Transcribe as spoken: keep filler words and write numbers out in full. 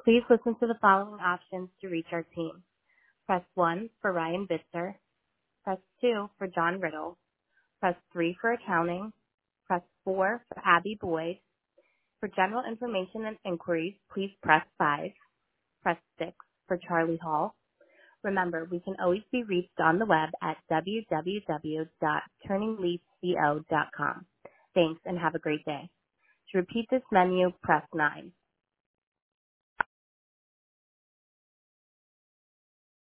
Please listen to the following options to reach our team. Press one for Ryan Bitzer. Press two for John Riddle. Press three for accounting. Press four for Abby Boyd. For general information and inquiries, please press five. Press six for Charlie Hall. Remember, we can always be reached on the web at w w w dot turning leaf co dot com. Thanks and have a great day. To repeat this menu, press nine.